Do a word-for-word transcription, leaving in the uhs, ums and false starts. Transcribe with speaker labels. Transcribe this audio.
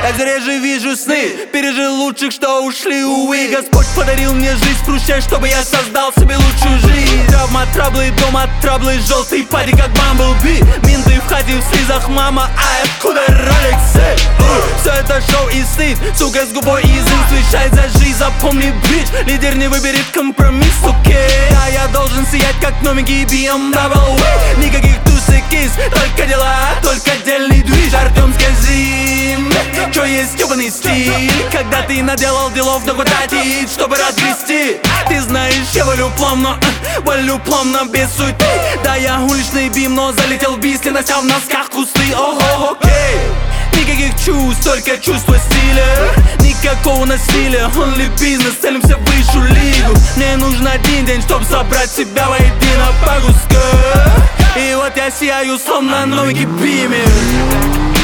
Speaker 1: Я все реже вижу сны, пережил лучших, что ушли, увы. Господь подарил мне жизнь, спустя, чтобы я создал себе лучшую жизнь. Травма, траблы, дома, траблы, желтый пади, как Бамблби. Менты в хате в слезах, мама, а откуда роликсы? Все это шоу и стыд, сука, с губой язык свечает за жизнь, запомни, бич. Лидер не выберет компромисс, окей. А я должен сиять, как новенький би эм дабл ю. Никаких тусикис, только дела, только отдельный движ. Артем, скажи, чё есть ёбаный стиль? Когда ты наделал делов, но хватит, чтобы разгрести. Ты знаешь, я валю плавно, валю плавно, без суеты. Да, я уличный бим, но залетел в бис, нося в носках кусты, ого, окей. Никаких чувств, только чувство стиля. Никакого насилия, only бизнес, целимся в высшую лигу. Мне нужен один день, чтоб собрать себя воедино по кускам. И вот я сияю, словно новенький бимер.